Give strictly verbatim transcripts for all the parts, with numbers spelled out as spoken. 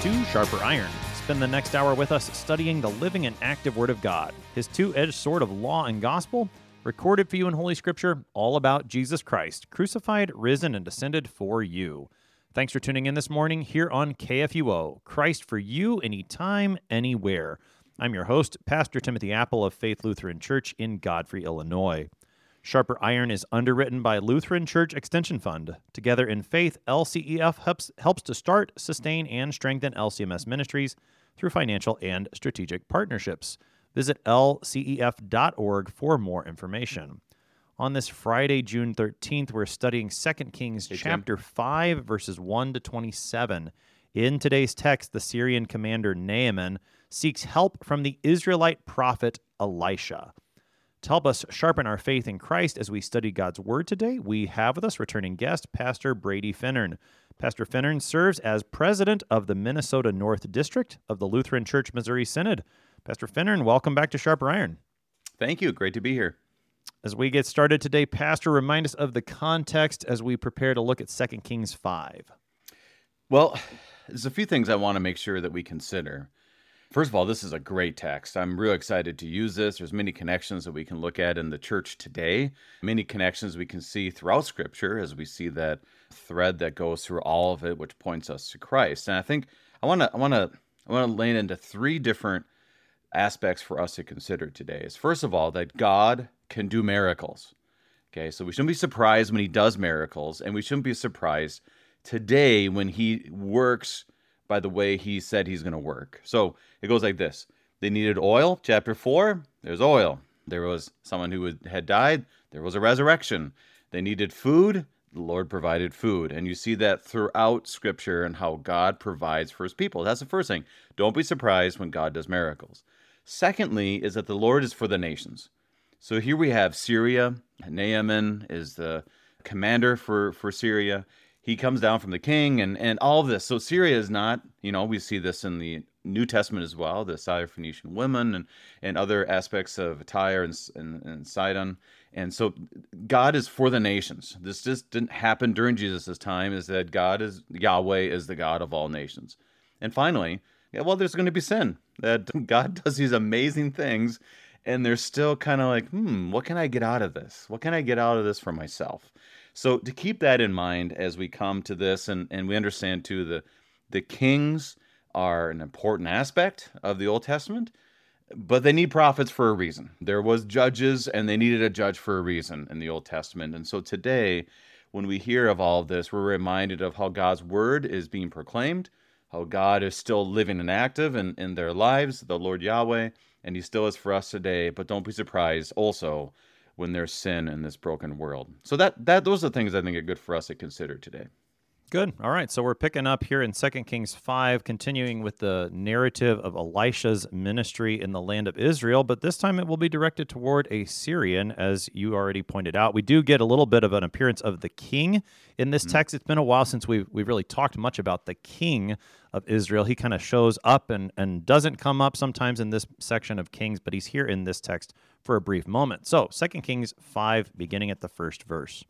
to Sharper Iron. Spend the next hour with us studying the living and active Word of God, His two-edged sword of law and gospel, recorded for you in Holy Scripture, all about Jesus Christ, crucified, risen, and descended for you. Thanks for tuning in this morning here on K F U O, Christ for you, anytime, anywhere. I'm your host, Pastor Timothy Apple of Faith Lutheran Church in Godfrey, Illinois. Sharper Iron is underwritten by Lutheran Church Extension Fund. Together in Faith, L C E F helps, helps to start, sustain, and strengthen L C M S ministries through financial and strategic partnerships. Visit L C E F dot org for more information. On this Friday, June thirteenth, we're studying Second Kings Hey, chapter five, verses one to twenty-seven. In today's text, the Syrian commander Naaman seeks help from the Israelite prophet Elisha. To help us sharpen our faith in Christ as we study God's Word today, we have with us returning guest, Pastor Brady Finnern. Pastor Finnern serves as president of the Minnesota North District of the Lutheran Church Missouri Synod. Pastor Finnern, welcome back to Sharper Iron. Thank you. Great to be here. As we get started today, Pastor, remind us of the context as we prepare to look at Second Kings five. Well, there's a few things I want to make sure that we consider. First of all, this is a great text. I'm real excited to use this. There's many connections that we can look at in the church today, many connections we can see throughout Scripture as we see that thread that goes through all of it, which points us to Christ. And I think I want to I want to I want to lay into three different aspects for us to consider today. Is first of all that God can do miracles. Okay, so we shouldn't be surprised when He does miracles, and we shouldn't be surprised today when He works by the way He said He's going to work. So it goes like this. They needed oil. Chapter four, there's oil. There was someone who had died. There was a resurrection. They needed food. The Lord provided food. And you see that throughout Scripture and how God provides for His people. That's the first thing. Don't be surprised when God does miracles. Secondly is that the Lord is for the nations. So here we have Syria. Naaman is the commander for, for Syria. He comes down from the king and, and all of this. So Syria is not, you know, we see this in the New Testament as well, the Syrophoenician women and, and other aspects of Tyre and, and, and Sidon. And so God is for the nations. This just didn't happen during Jesus' time, is that God is, Yahweh is the God of all nations. And finally, yeah, well, there's going to be sin. That God does these amazing things, and they're still kind of like, hmm, what can I get out of this? What can I get out of this for myself? So to keep that in mind as we come to this, and, and we understand too, the, the kings are an important aspect of the Old Testament, but they need prophets for a reason. There was judges, and they needed a judge for a reason in the Old Testament. And so today, when we hear of all of this, we're reminded of how God's word is being proclaimed, how God is still living and active in, in their lives, the Lord Yahweh, and He still is for us today. But don't be surprised also when there's sin in this broken world. So that that those are things I think are good for us to consider today. Good. All right. So we're picking up here in Second Kings five, continuing with the narrative of Elisha's ministry in the land of Israel, but this time it will be directed toward a Syrian, as you already pointed out. We do get a little bit of an appearance of the king in this mm-hmm. text. It's been a while since we've, we've really talked much about the king of Israel. He kind of shows up and, and doesn't come up sometimes in this section of Kings, but he's here in this text for a brief moment. So Second Kings five, beginning at the first verse.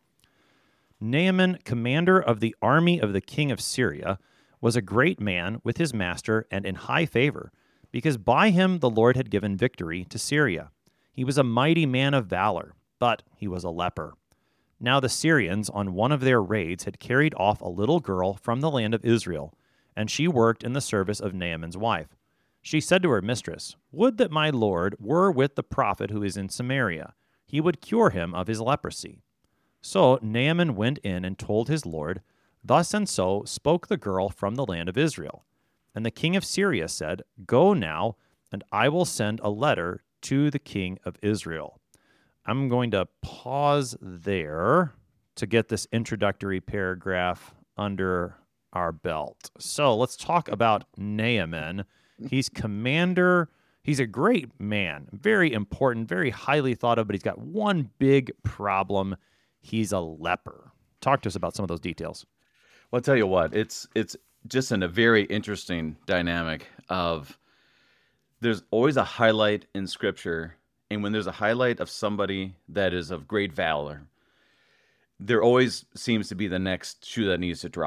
Naaman, commander of the army of the king of Syria, was a great man with his master and in high favor, because by him the Lord had given victory to Syria. He was a mighty man of valor, but he was a leper. Now the Syrians, on one of their raids, had carried off a little girl from the land of Israel, and she worked in the service of Naaman's wife. She said to her mistress, "Would that my Lord were with the prophet who is in Samaria. He would cure him of his leprosy." So Naaman went in and told his lord, "Thus and so spoke the girl from the land of Israel." And the king of Syria said, "Go now, and I will send a letter to the king of Israel." I'm going to pause there to get this introductory paragraph under our belt. So let's talk about Naaman. He's commander. He's a great man, very important, very highly thought of, but he's got one big problem. He's a leper. Talk to us about some of those details. Well, I'll tell you what, it's it's just in a very interesting dynamic of there's always a highlight in Scripture, and when there's a highlight of somebody that is of great valor, there always seems to be the next shoe that needs to drop.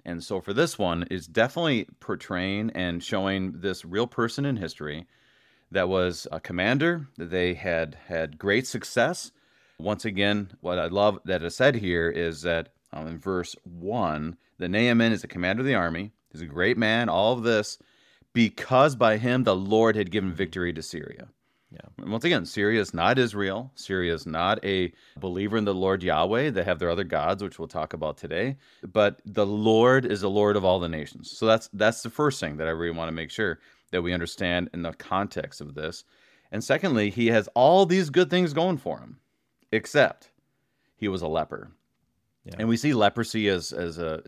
And so for this one, it's definitely portraying and showing this real person in history that was a commander. They had had great success. Once again, what I love that is said here is that um, in verse one, that Naaman is the commander of the army. He's a great man, all of this, because by him the Lord had given victory to Syria. Yeah. And once again, Syria is not Israel. Syria is not a believer in the Lord Yahweh. They have their other gods, which we'll talk about today. But the Lord is the Lord of all the nations. So that's that's the first thing that I really want to make sure that we understand in the context of this. And secondly, he has all these good things going for him, except he was a leper. Yeah. And we see leprosy as, as a,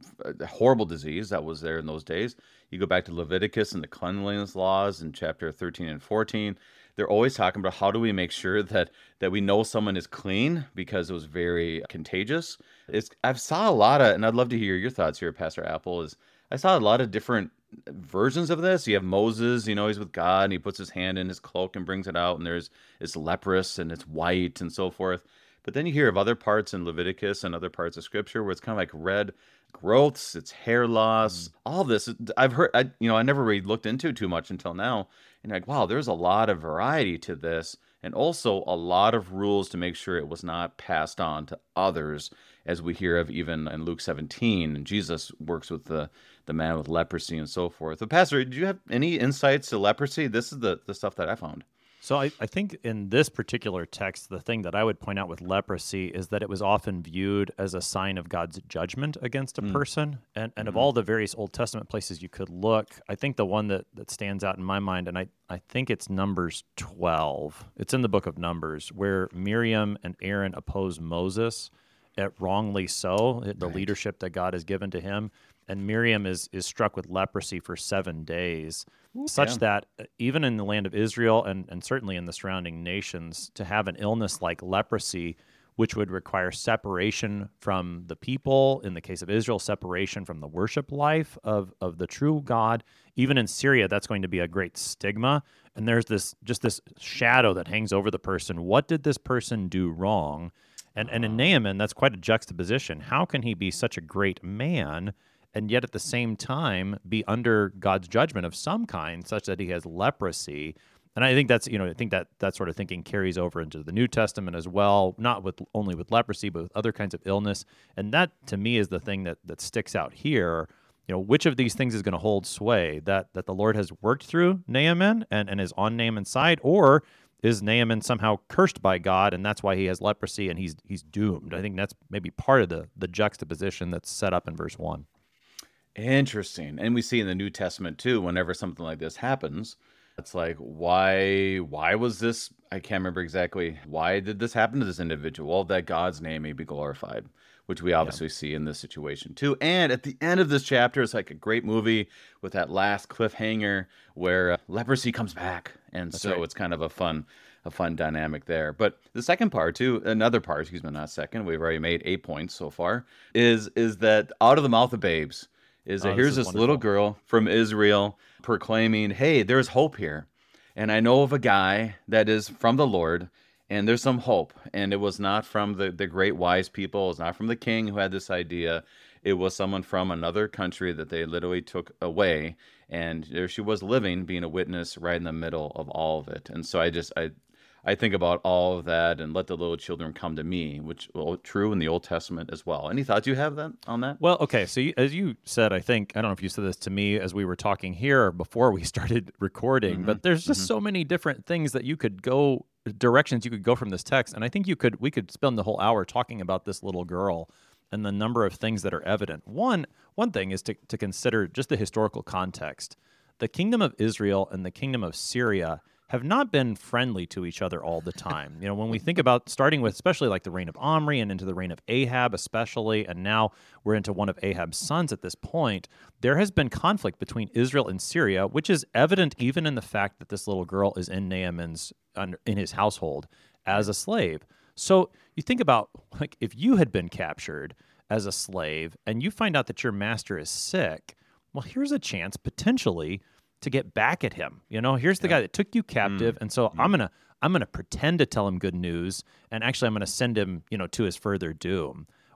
a horrible disease that was there in those days. You go back to Leviticus and the cleanliness laws in chapter thirteen and fourteen. They're always talking about how do we make sure that that we know someone is clean because it was very contagious. It's I've saw a lot of, and I'd love to hear your thoughts here, Pastor Apple, is I saw a lot of different versions of this. You have Moses, you know, he's with God and he puts his hand in his cloak and brings it out, and there's it's leprous and it's white and so forth. But then you hear of other parts in Leviticus and other parts of Scripture where it's kind of like red growths, it's hair loss, mm. all this. I've heard, I, you know, I never really looked into it too much until now. And like, wow, there's a lot of variety to this, and also a lot of rules to make sure it was not passed on to others, as we hear of even in Luke seventeen. And Jesus works with the, the man with leprosy and so forth. But Pastor, did you have any insights to leprosy? This is the, the stuff that I found. So I, I think in this particular text, the thing that I would point out with leprosy is that it was often viewed as a sign of God's judgment against a mm. person. And and mm-hmm. of all the various Old Testament places you could look, I think the one that, that stands out in my mind, and I, I think it's Numbers twelve. It's in the book of Numbers, where Miriam and Aaron oppose Moses, at wrongly so, the right. leadership that God has given to him. And Miriam is is struck with leprosy for seven days, Ooh, such yeah. that even in the land of Israel and, and certainly in the surrounding nations, to have an illness like leprosy, which would require separation from the people, in the case of Israel, separation from the worship life of, of the true God, even in Syria, that's going to be a great stigma. And there's this just this shadow that hangs over the person. What did this person do wrong? And, and in Naaman, that's quite a juxtaposition. How can he be such a great man and yet at the same time be under God's judgment of some kind, such that he has leprosy? And I think that's, you know, I think that that sort of thinking carries over into the New Testament as well, not with only with leprosy, but with other kinds of illness. And that, to me, is the thing that that sticks out here. You know, which of these things is going to hold sway? That that the Lord has worked through Naaman and, and is on Naaman's side, or is Naaman somehow cursed by God, and that's why he has leprosy and he's he's doomed? I think that's maybe part of the the juxtaposition that's set up in verse one. Interesting. And we see in the New Testament too, whenever something like this happens, it's like, why why was this? I can't remember exactly. Why did this happen to this individual? Well, that God's name may be glorified, which we obviously yeah. see in this situation too. And at the end of this chapter, it's like a great movie with that last cliffhanger where uh, leprosy comes back. And That's so right. it's kind of a fun a fun dynamic there. But the second part too, another part, excuse me, not second, we've already made eight points so far, is is that out of the mouth of babes, is that oh, here's this, this little girl from Israel proclaiming, hey, there's hope here. And I know of a guy that is from the Lord, and there's some hope. And it was not from the, the great wise people. It was not from the king who had this idea. It was someone from another country that they literally took away. And there she was living, being a witness right in the middle of all of it. And so I just, I I think about all of that, and let the little children come to me, which well, true in the Old Testament as well. Any thoughts you have that on that? Well, okay. So you, as you said, I think, I don't know if you said this to me as we were talking here or before we started recording, mm-hmm. but there's just mm-hmm. so many different things that you could go, directions you could go from this text. And I think you could, we could spend the whole hour talking about this little girl and the number of things that are evident. One, one thing is to, to consider just the historical context. The kingdom of Israel and the kingdom of Syria have not been friendly to each other all the time. You know, when we think about starting with especially like the reign of Omri and into the reign of Ahab especially, and now we're into one of Ahab's sons at this point, there has been conflict between Israel and Syria, which is evident even in the fact that this little girl is in Naaman's, in his household as a slave. So you think about, like, if you had been captured as a slave and you find out that your master is sick, well, here's a chance potentially to get back at him. You know, here's the yeah. guy that took you captive, mm. and so mm. I'm gonna I'm gonna pretend to tell him good news, and actually I'm gonna send him, you know, to his further doom.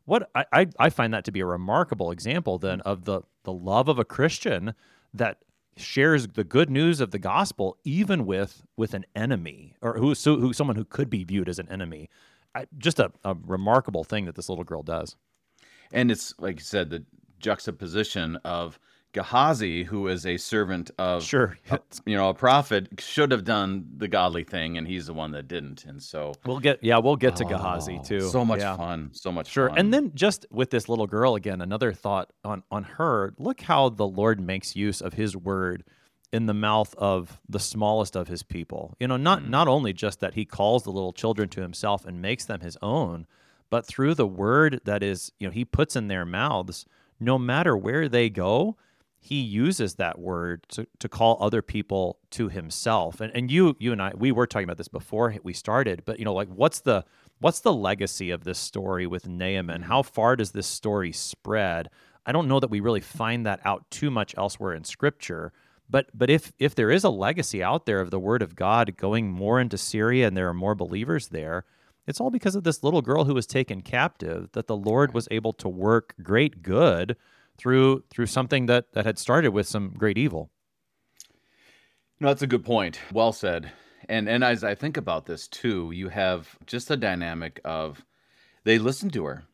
what I, I I find that to be a remarkable example then of the the love of a Christian that shares the good news of the gospel even with with an enemy, or who so who someone who could be viewed as an enemy. I, just a, a remarkable thing that this little girl does. And it's like you said, the juxtaposition of Gehazi, who is a servant of, Sure. a, you know, a prophet, should have done the godly thing, and he's the one that didn't. And so We'll get yeah, we'll get to Gehazi oh, too. so much Yeah. fun, so much Sure. fun. And then just with this little girl again, another thought on on her. Look how the Lord makes use of his word in the mouth of the smallest of his people. You know, not Mm. not only just that he calls the little children to himself and makes them his own, but through the word that is, you know, he puts in their mouths, no matter where they go, he uses that word to, to call other people to himself. And and you you and I, we were talking about this before we started, but you know, like what's the what's the legacy of this story with Naaman? How far does this story spread? I don't know that we really find that out too much elsewhere in scripture. But but if if there is a legacy out there of the word of God going more into Syria and there are more believers there, it's all because of this little girl who was taken captive, that the Lord was able to work great good through through something that, that had started with some great evil. No, that's a good point. Well said. And and as I think about this too, you have just the dynamic of they listened to her.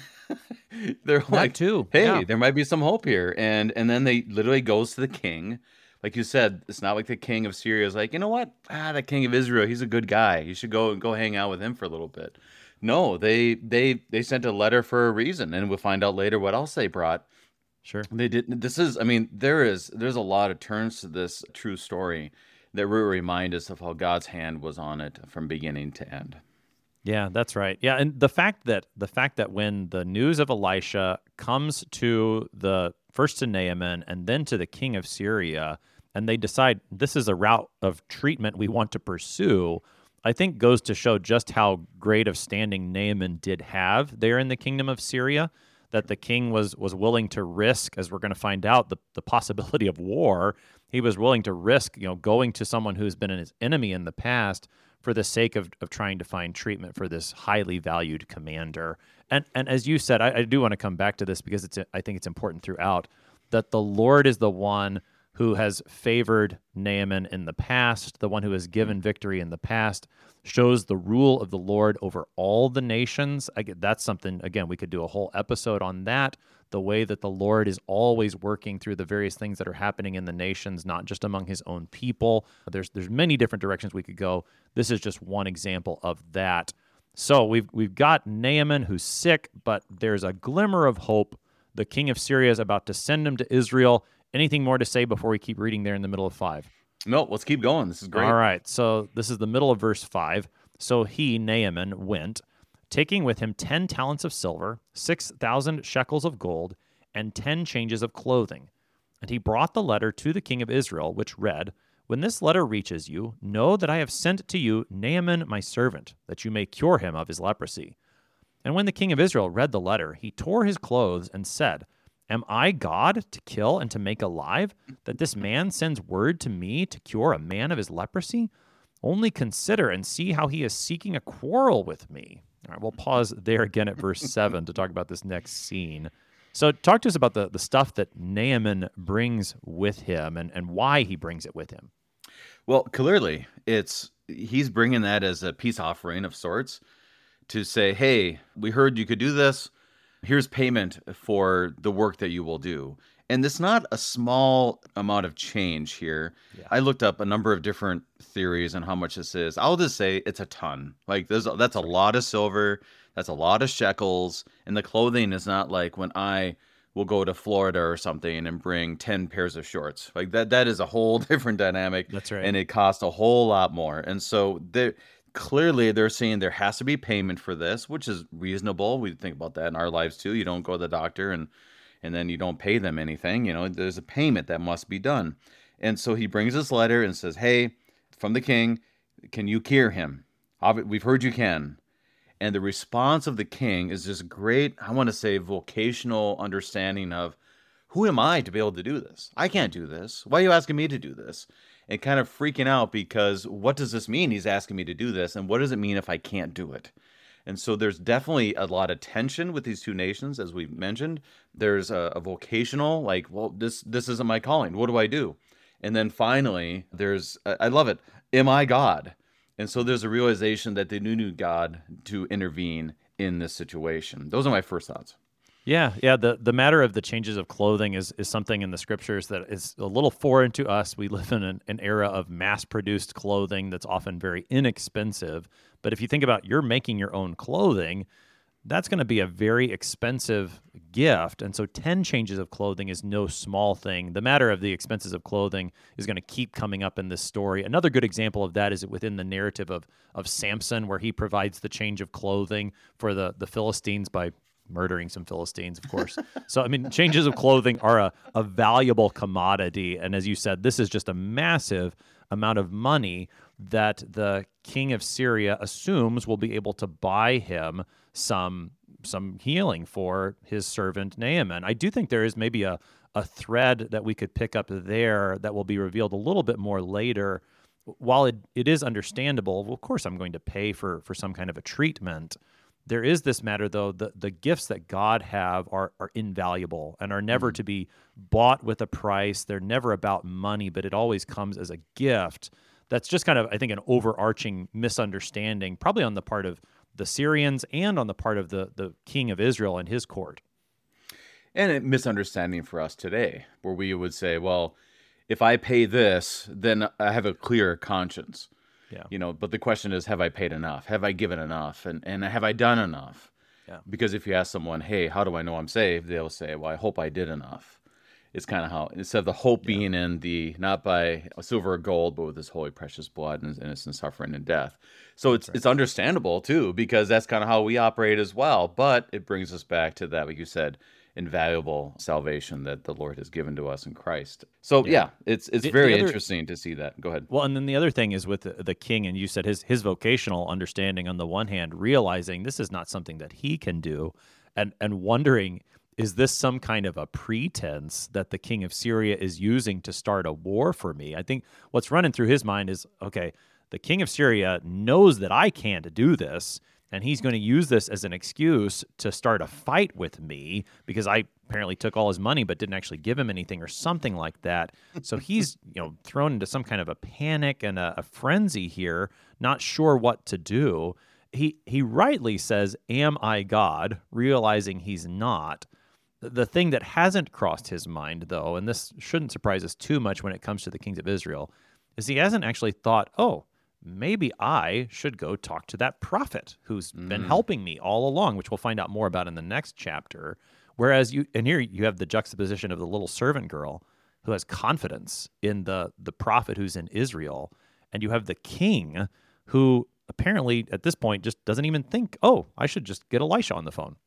They're That like, too. "Hey, Yeah. there might be some hope here." And and then they literally goes to the king. Like you said, it's not like the king of Syria is like, "You know what? Ah, the king of Israel, he's a good guy. You should go go hang out with him for a little bit." No, they they they sent a letter for a reason, and we'll find out later what else they brought. Sure. They didn't. This is, I mean, there is, there's a lot of turns to this true story that really remind us of how God's hand was on it from beginning to end. Yeah, that's right. Yeah, and the fact that the fact that when the news of Elisha comes to the first to Naaman and then to the king of Syria, and they decide this is a route of treatment we want to pursue, I think goes to show just how great of standing Naaman did have there in the kingdom of Syria, that the king was was willing to risk, as we're going to find out, the, the possibility of war. He was willing to risk, you know, going to someone who's been his enemy in the past for the sake of, of trying to find treatment for this highly valued commander. And and as you said, I, I do want to come back to this because it's I think it's important throughout that the Lord is the one who has favored Naaman in the past, the one who has given victory in the past, shows the rule of the Lord over all the nations. I get, that's something, again, we could do a whole episode on that, the way that the Lord is always working through the various things that are happening in the nations, not just among his own people. There's there's many different directions we could go. This is just one example of that. So we've we've got Naaman who's sick, but there's a glimmer of hope. The king of Syria is about to send him to Israel. Anything more to say before we keep reading there in the middle of five? No, let's keep going. This is great. All right. So this is the middle of verse five. So he, Naaman, went, taking with him ten talents of silver, six thousand shekels of gold, and ten changes of clothing. And he brought the letter to the king of Israel, which read, "When this letter reaches you, know that I have sent to you Naaman my servant, that you may cure him of his leprosy." And when the king of Israel read the letter, he tore his clothes and said, "Am I God to kill and to make alive, that this man sends word to me to cure a man of his leprosy? Only consider and see how he is seeking a quarrel with me." All right, we'll pause there again at verse seven to talk about this next scene. So talk to us about the, the stuff that Naaman brings with him and, and why he brings it with him. Well, clearly, it's he's bringing that as a peace offering of sorts to say, "Hey, we heard you could do this. Here's payment for the work that you will do." And it's not a small amount of change here. Yeah. I looked up a number of different theories on how much this is. I'll just say it's a ton. Like there's that's a lot of silver, that's a lot of shekels, and the clothing is not like when I will go to Florida or something and bring ten pairs of shorts. Like that that is a whole different dynamic. That's right. And it costs a whole lot more. And so there clearly they're saying there has to be payment for this, which is reasonable. We think about that in our lives too. You don't go to the doctor and and then you don't pay them anything. You know, there's a payment that must be done. And so he brings this letter and says, "Hey, from the king, can you cure him? We've heard you can." And the response of the king is this great, I want to say, vocational understanding of, who am I to be able to do this? I can't do this. Why are you asking me to do this? And kind of freaking out because what does this mean? He's asking me to do this. And what does it mean if I can't do it? And so there's definitely a lot of tension with these two nations, as we mentioned. There's a, a vocational, like, well, this this isn't my calling. What do I do? And then finally, there's, I I love it, am I God? And so there's a realization that they knew God to intervene in this situation. Those are my first thoughts. Yeah, yeah. The the matter of the changes of clothing is is something in the scriptures that is a little foreign to us. We live in an, an era of mass-produced clothing that's often very inexpensive. But if you think about you're making your own clothing, that's going to be a very expensive gift. And so ten changes of clothing is no small thing. The matter of the expenses of clothing is going to keep coming up in this story. Another good example of that is within the narrative of of Samson, where he provides the change of clothing for the the Philistines by murdering some Philistines, of course. So, I mean, changes of clothing are a, a valuable commodity. And as you said, this is just a massive amount of money that the king of Syria assumes will be able to buy him some some healing for his servant Naaman. I do think there is maybe a, a thread that we could pick up there that will be revealed a little bit more later. While it, it is understandable, well, of course I'm going to pay for, for some kind of a treatment. There is this matter, though, the, the gifts that God have are, are invaluable and are never to be bought with a price. They're never about money, but it always comes as a gift. That's just kind of, I think, an overarching misunderstanding, probably on the part of the Syrians and on the part of the, the king of Israel and his court. And a misunderstanding for us today, where we would say, well, if I pay this, then I have a clear conscience. Yeah. You know, but the question is, have I paid enough? Have I given enough? And and have I done enough? Yeah. Because if you ask someone, hey, how do I know I'm saved? They'll say, well, I hope I did enough. It's kind of how, instead of the hope yeah. being in the, not by silver or gold, but with his holy precious blood and his innocent suffering and death. So it's right. it's understandable too, because that's kind of how we operate as well. But it brings us back to that, like you said, invaluable salvation that the Lord has given to us in Christ. So yeah, yeah it's it's the, very the other, interesting to see that. Go ahead. Well, and then the other thing is with the, the king, and you said his his vocational understanding on the one hand, realizing this is not something that he can do, and and wondering, is this some kind of a pretense that the king of Syria is using to start a war for me? I think what's running through his mind is, okay, the king of Syria knows that I can't do this, and he's going to use this as an excuse to start a fight with me because I apparently took all his money but didn't actually give him anything or something like that. So he's, you know, thrown into some kind of a panic and a, a frenzy here, not sure what to do. He he rightly says, "Am I God?" realizing he's not. The thing that hasn't crossed his mind, though, and this shouldn't surprise us too much when it comes to the kings of Israel, is he hasn't actually thought, oh, maybe I should go talk to that prophet who's mm. been helping me all along, which we'll find out more about in the next chapter. Whereas you, and here you have the juxtaposition of the little servant girl who has confidence in the, the prophet who's in Israel, and you have the king who apparently at this point just doesn't even think, oh, I should just get Elisha on the phone.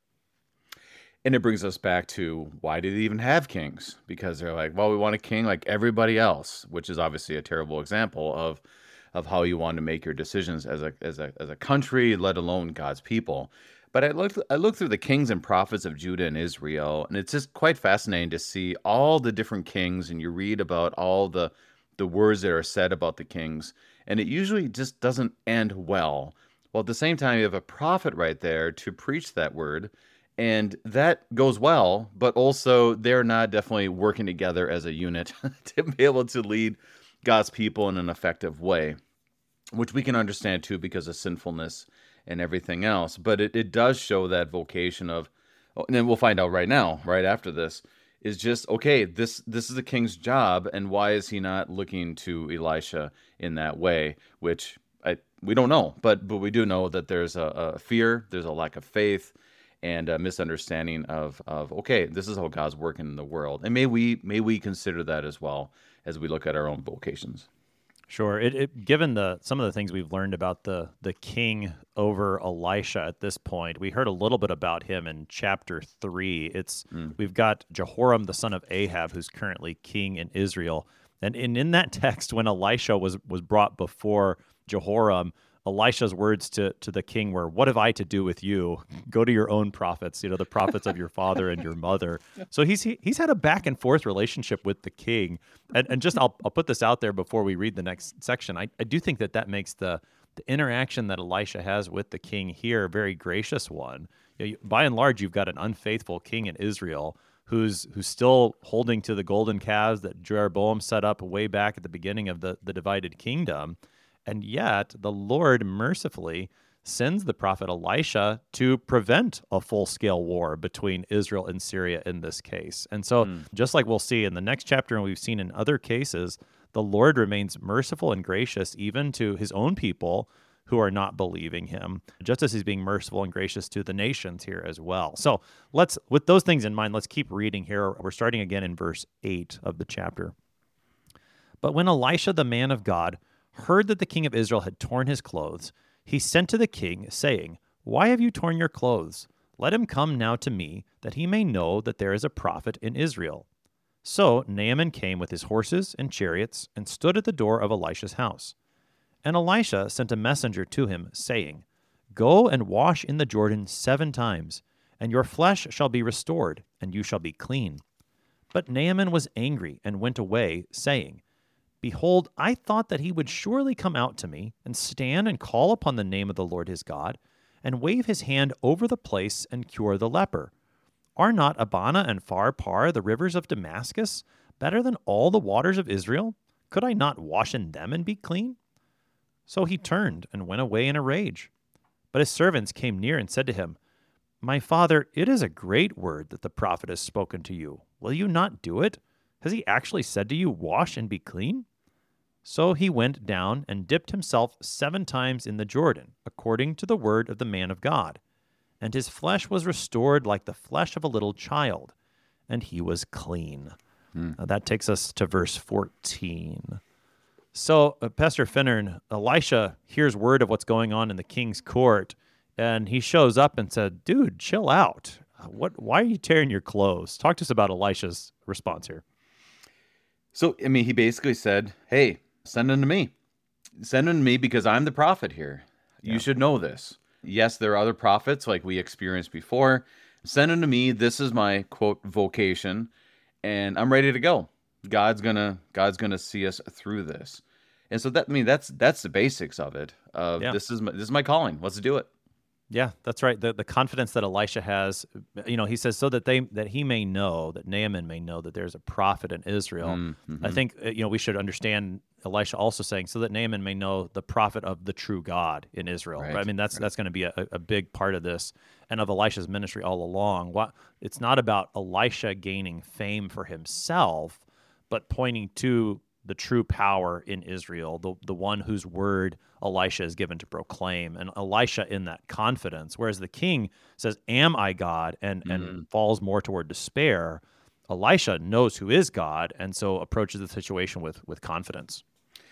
And it brings us back to, why do they even have kings? Because they're like, well, we want a king like everybody else, which is obviously a terrible example of of how you want to make your decisions as a as a as a country, let alone God's people. But I looked I looked through the kings and prophets of Judah and Israel, and it's just quite fascinating to see all the different kings, and you read about all the the words that are said about the kings, and it usually just doesn't end well. Well, at the same time, you have a prophet right there to preach that word, and that goes well, but also they're not definitely working together as a unit to be able to lead God's people in an effective way, which we can understand too because of sinfulness and everything else. But it, it does show that vocation of, and then we'll find out right now, right after this, is just, okay, this this is the king's job, and why is he not looking to Elisha in that way? Which I we don't know, but but we do know that there's a, a fear, there's a lack of faith, and a misunderstanding of of okay, this is how God's working in the world, and may we may we consider that as well as we look at our own vocations. Sure. It, it given the some of the things we've learned about the the king over Elisha at this point, we heard a little bit about him in chapter three. It's mm. we've got Jehoram the son of Ahab, who's currently king in Israel, and in, in that text, when Elisha was was brought before Jehoram, Elisha's words to, to the king were, "What have I to do with you? Go to your own prophets, you know, the prophets of your father and your mother." So he's he, he's had a back and forth relationship with the king. And and just I'll I'll put this out there before we read the next section. I, I do think that that makes the the interaction that Elisha has with the king here, a very gracious one. You know, you- by and large, you've got an unfaithful king in Israel who's who's still holding to the golden calves that Jeroboam set up way back at the beginning of the, the divided kingdom. And yet the Lord mercifully sends the prophet Elisha to prevent a full-scale war between Israel and Syria in this case. And so Mm. just like we'll see in the next chapter, and we've seen in other cases, the Lord remains merciful and gracious even to his own people who are not believing him, just as he's being merciful and gracious to the nations here as well. So let's, with those things in mind, let's keep reading here. We're starting again in verse eight of the chapter. But when Elisha, the man of God, heard that the king of Israel had torn his clothes, he sent to the king, saying, Why have you torn your clothes? Let him come now to me, that he may know that there is a prophet in Israel. So Naaman came with his horses and chariots, and stood at the door of Elisha's house. And Elisha sent a messenger to him, saying, Go and wash in the Jordan seven times, and your flesh shall be restored, and you shall be clean. But Naaman was angry, and went away, saying, Behold, I thought that he would surely come out to me, and stand and call upon the name of the Lord his God, and wave his hand over the place and cure the leper. Are not Abana and Pharpar, the rivers of Damascus, better than all the waters of Israel? Could I not wash in them and be clean? So he turned and went away in a rage. But his servants came near and said to him, My father, it is a great word that the prophet has spoken to you. Will you not do it? Has he actually said to you, Wash and be clean? So he went down and dipped himself seven times in the Jordan, according to the word of the man of God. And his flesh was restored like the flesh of a little child, and he was clean. Hmm. Now that takes us to verse fourteen. So, uh, Pastor Finnern, Elisha hears word of what's going on in the king's court, and he shows up and said, Dude, chill out. What? Why are you tearing your clothes? Talk to us about Elisha's response here. So, I mean, he basically said, Hey, send him to me. Send him to me because I'm the prophet here. You Yeah. should know this. Yes, there are other prophets like we experienced before. Send him to me. This is my, quote, vocation, and I'm ready to go. God's gonna God's gonna see us through this. And so that I mean that's that's the basics of it. Of Yeah. this is my, this is my calling. Let's do it. Yeah, that's right. The the confidence that Elisha has, you know, he says, so that they that he may know, that Naaman may know that there's a prophet in Israel. Mm-hmm. I think uh, you know we should understand Elisha also saying, so that Naaman may know the prophet of the true God in Israel. Right, Right? I mean, that's right. that's going to be a, a big part of this and of Elisha's ministry all along. What it's not about Elisha gaining fame for himself, but pointing to the true power in Israel, the the one whose word Elisha is given to proclaim, and Elisha in that confidence. Whereas the king says, "Am I God?" and Mm. and falls more toward despair. Elisha knows who is God, and so approaches the situation with with confidence.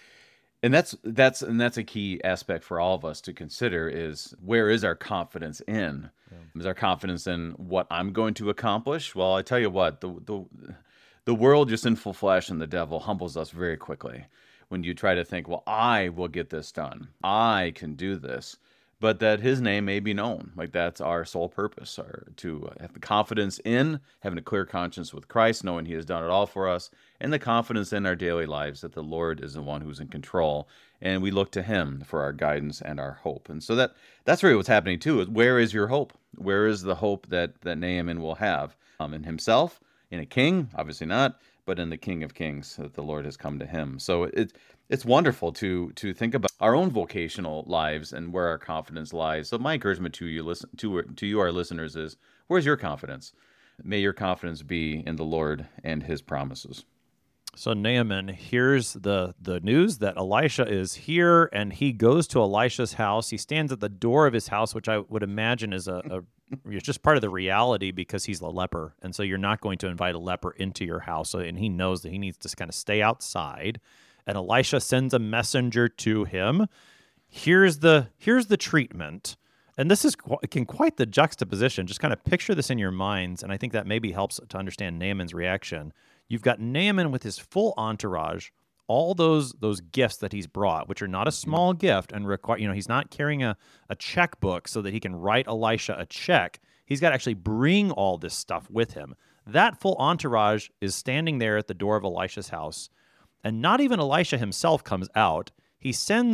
And that's that's and that's a key aspect for all of us to consider is where is our confidence in? Is our confidence in what I'm going to accomplish? Well, I tell you what, the the the world, your sinful flesh, and the devil humbles us very quickly when you try to think, well, I will get this done. I can do this. But that his name may be known. Like that's our sole purpose, our, to have the confidence in having a clear conscience with Christ, knowing he has done it all for us, and the confidence in our daily lives that the Lord is the one who's in control, and we look to him for our guidance and our hope. And so that that's really what's happening too, is where is your hope? Where is the hope that, that Naaman will have? Um, in himself, in a king, obviously not, but in the King of Kings, that the Lord has come to him. So it, it's wonderful to to think about our own vocational lives and where our confidence lies. So my encouragement to you, listen to to you, our listeners, is where's your confidence? May your confidence be in the Lord and his promises. So Naaman hears the the news that Elisha is here, and he goes to Elisha's house. He stands at the door of his house, which I would imagine is a, a it's just part of the reality because he's a leper, and so you're not going to invite a leper into your house. So, and he knows that he needs to kind of stay outside. And Elisha sends a messenger to him. Here's the here's the treatment, and this is qu- can quite the juxtaposition. Just kind of picture this in your minds, and I think that maybe helps to understand Naaman's reaction. You've got Naaman with his full entourage, all those those gifts that he's brought, which are not a small gift, and require you know he's not carrying a, a checkbook so that he can write Elisha a check. He's got to actually bring all this stuff with him. That full entourage is standing there at the door of Elisha's house, and not even Elisha himself comes out. He sends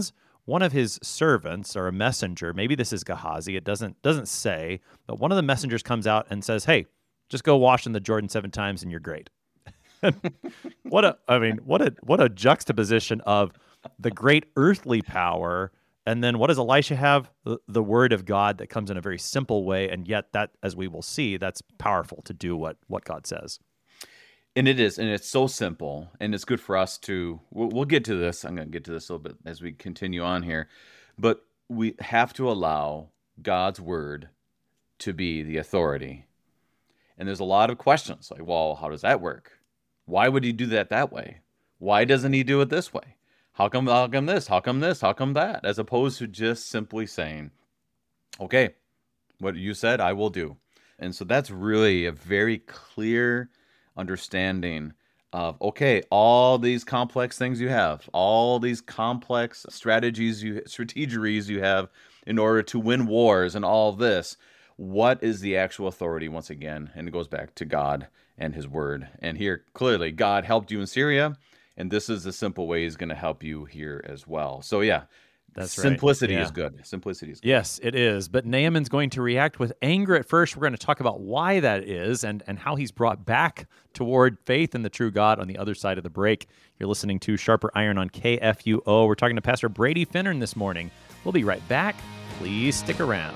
one of his servants or a messenger, maybe this is Gehazi, it doesn't doesn't say, but one of the messengers comes out and says, "Hey, just go wash in the Jordan seven times and you're great." What a, I mean, what a what a juxtaposition of the great earthly power, and then what does Elisha have? The, the word of God that comes in a very simple way, and yet that, as we will see, that's powerful to do what what God says. And it is, and it's so simple, and it's good for us to, we'll, we'll get to this. I'm going to get to this a little bit as we continue on here, but we have to allow God's word to be the authority. And there's a lot of questions like, well, how does that work? Why would he do that that way? Why doesn't he do it this way? How come, how come this? How come this? How come that? As opposed to just simply saying, okay, what you said, I will do. And so that's really a very clear understanding of, okay, all these complex things you have, all these complex strategies, you strategeries you have in order to win wars and all of this, what is the actual authority once again? And it goes back to God and his word. And here, clearly, God helped you in Syria, and this is the simple way he's going to help you here as well. So yeah, That's right. simplicity Yeah. is good. Simplicity is good. Yes, it is. But Naaman's going to react with anger at first. We're going to talk about why that is and, and how he's brought back toward faith in the true God on the other side of the break. You're listening to Sharper Iron on K F U O. We're talking to Pastor Brady Finnern this morning. We'll be right back. Please stick around.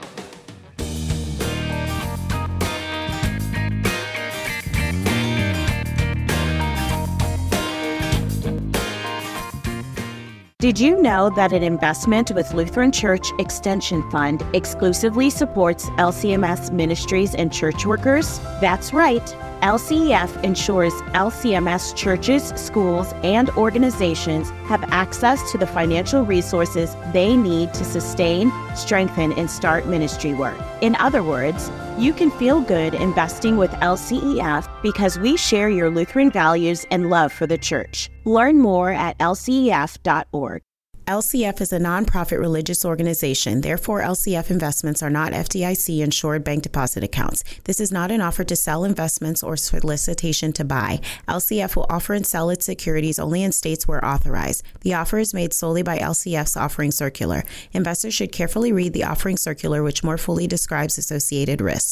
Did you know that an investment with Lutheran Church Extension Fund exclusively supports L C M S ministries and church workers? That's right. L C E F ensures L C M S churches, schools, and organizations have access to the financial resources they need to sustain, strengthen, and start ministry work. In other words, you can feel good investing with L C E F because we share your Lutheran values and love for the church. Learn more at L C E F dot org. L C F is a nonprofit religious organization. Therefore, L C F investments are not F D I C insured bank deposit accounts. This is not an offer to sell investments or solicitation to buy. L C F will offer and sell its securities only in states where authorized. The offer is made solely by L C F's offering circular. Investors should carefully read the offering circular, which more fully describes associated risks.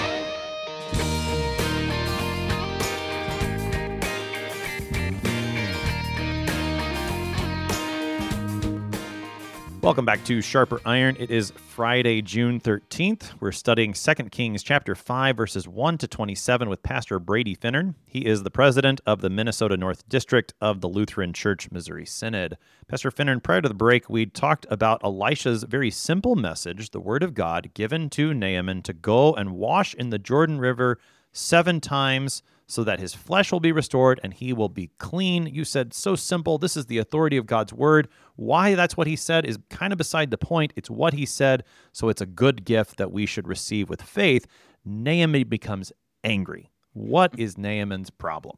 Welcome back to Sharper Iron. It is Friday, June thirteenth. We're studying Second Kings chapter five, verses one to twenty-seven with Pastor Brady Finnern. He is the president of the Minnesota North District of the Lutheran Church Missouri Synod. Pastor Finnern, prior to the break, we talked about Elisha's very simple message, the word of God, given to Naaman to go and wash in the Jordan River seven times so that his flesh will be restored and he will be clean. You said so simple. This is the authority of God's word. Why that's what he said is kind of beside the point. It's what he said, so it's a good gift that we should receive with faith. Naaman becomes angry. What is Naaman's problem?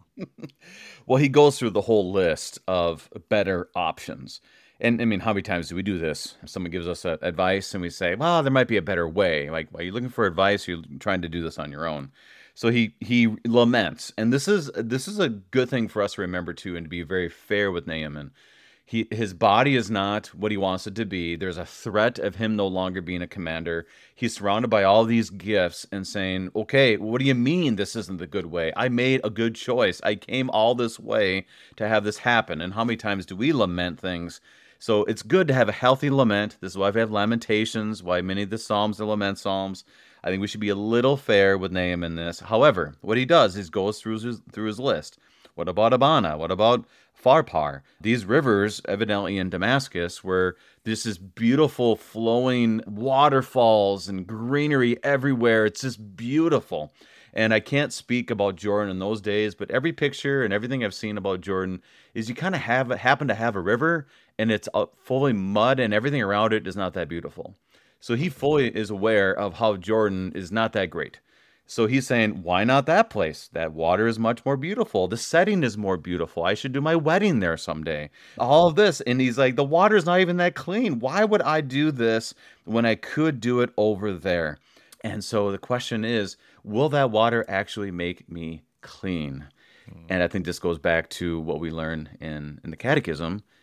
Well, he goes through the whole list of better options. And I mean, how many times do we do this? Someone gives us a, advice and we say, well, there might be a better way. Like, are you looking for advice? Or are you trying to do this on your own? So he he laments, and this is this is a good thing for us to remember too, and to be very fair with Naaman. He his body is not what he wants it to be. There's a threat of him no longer being a commander. He's surrounded by all these gifts and saying, "Okay, what do you mean this isn't the good way? I made a good choice. I came all this way to have this happen." And how many times do we lament things? So it's good to have a healthy lament. This is why we have lamentations, why many of the psalms are lament psalms. I think we should be a little fair with Naaman in this. However, what he does is goes through his, through his list. What about Abana? What about Pharpar? These rivers, evidently in Damascus, where this is beautiful flowing waterfalls and greenery everywhere. It's just beautiful. And I can't speak about Jordan in those days, but every picture and everything I've seen about Jordan is you kind of have happen to have a river, and it's fully mud, and everything around it is not that beautiful. So he fully is aware of how Jordan is not that great. So he's saying, why not that place? That water is much more beautiful. The setting is more beautiful. I should do my wedding there someday. All of this. And he's like, the water is not even that clean. Why would I do this when I could do it over there? And so the question is, will that water actually make me clean? And I think this goes back to what we learn in, in the catechism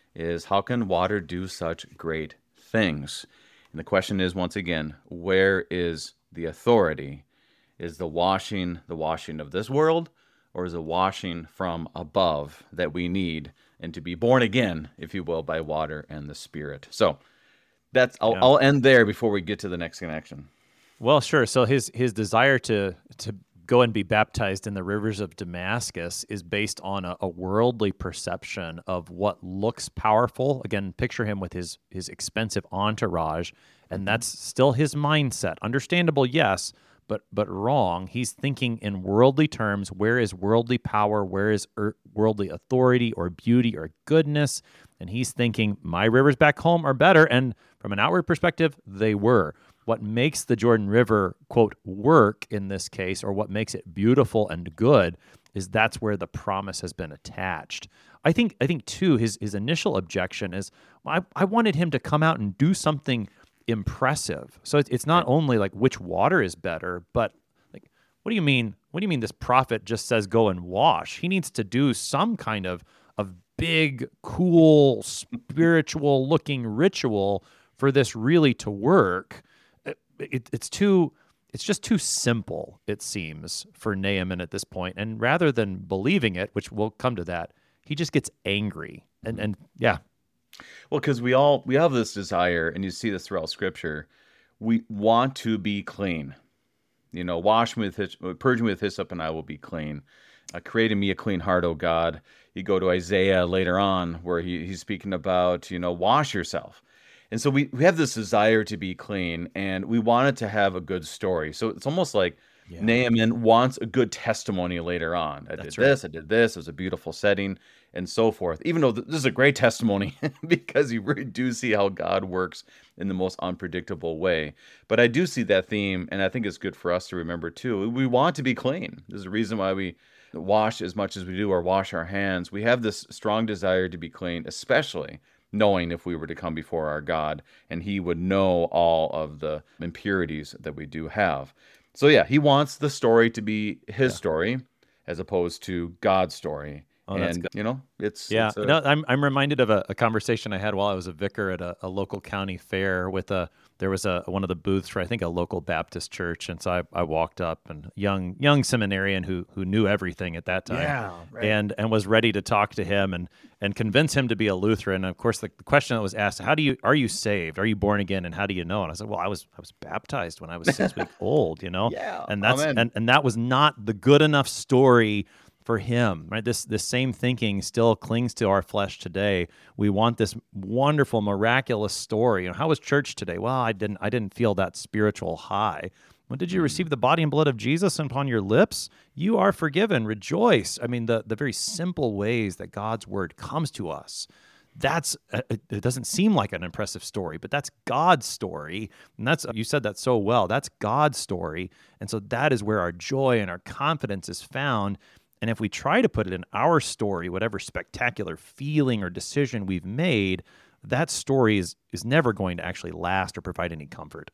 is how can water do such great things? And the question is, once again, where is the authority? Is the washing the washing of this world, or is the washing from above that we need and to be born again, if you will, by water and the Spirit? So that's I'll, Yeah. I'll end there before we get to the next connection. Well, sure. So his his desire to to go and be baptized in the rivers of Damascus is based on a, a worldly perception of what looks powerful. Again, picture him with his his expensive entourage, and that's still his mindset. Understandable, yes, but but wrong. He's thinking in worldly terms. Where is worldly power? Where is er, worldly authority or beauty or goodness? And he's thinking, my rivers back home are better. And from an outward perspective, they were. What makes the Jordan River, quote, work in this case, or what makes it beautiful and good, is that's where the promise has been attached. I think, I think too, his his initial objection is, I, I wanted him to come out and do something impressive. So it's, it's not only like which water is better, but like, what do you mean? What do you mean this prophet just says go and wash? He needs to do some kind of of big, cool, spiritual-looking ritual for this really to work. It, it's too, it's just too simple, it seems, for Naaman at this point. And rather than believing it, which we'll come to that, he just gets angry. And and yeah, Well, because we all we have this desire, and you see this throughout Scripture. We want to be clean. You know, wash me with his, purge me with hyssop, and I will be clean. Uh, create in me a clean heart, O God. You go to Isaiah later on, where he, he's speaking about, you know, wash yourself. And so we, we have this desire to be clean, and we want it to have a good story. So it's almost like Yeah. Naaman wants a good testimony later on. I That's did right. this, I did this, it was a beautiful setting, and so forth. Even though th- this is a great testimony because you really do see how God works in the most unpredictable way. But I do see that theme, and I think it's good for us to remember too. We want to be clean. There's a reason why we wash as much as we do or wash our hands. We have this strong desire to be clean, especially knowing if we were to come before our God and he would know all of the impurities that we do have. So yeah, he wants the story to be his Yeah. story as opposed to God's story. Oh, that's and, good. you know, it's, Yeah, it's a, no, I'm I'm reminded of a, a conversation I had while I was a vicar at a, a local county fair with a there was a one of the booths for I think a local Baptist church, and so I, I walked up and young young seminarian who who knew everything at that time, Yeah, right. and and was ready to talk to him and and convince him to be a Lutheran. And of course, the, the question that was asked, how do you are you saved? Are you born again? And how do you know? And I said, well, I was I was baptized when I was six weeks old, you know, Yeah, and that's amen. and and that was not the good enough story for him, right? This this same thinking still clings to our flesh today. We want this wonderful, miraculous story. And how was church today? Well, I didn't I didn't feel that spiritual high. When did you receive the body and blood of Jesus upon your lips? You are forgiven. Rejoice. I mean, the the very simple ways that God's word comes to us. That's uh, it it doesn't seem like an impressive story, but that's God's story. And that's you said that so well. That's God's story. And so that is where our joy and our confidence is found. And if we try to put it in our story, whatever spectacular feeling or decision we've made, that story is is never going to actually last or provide any comfort.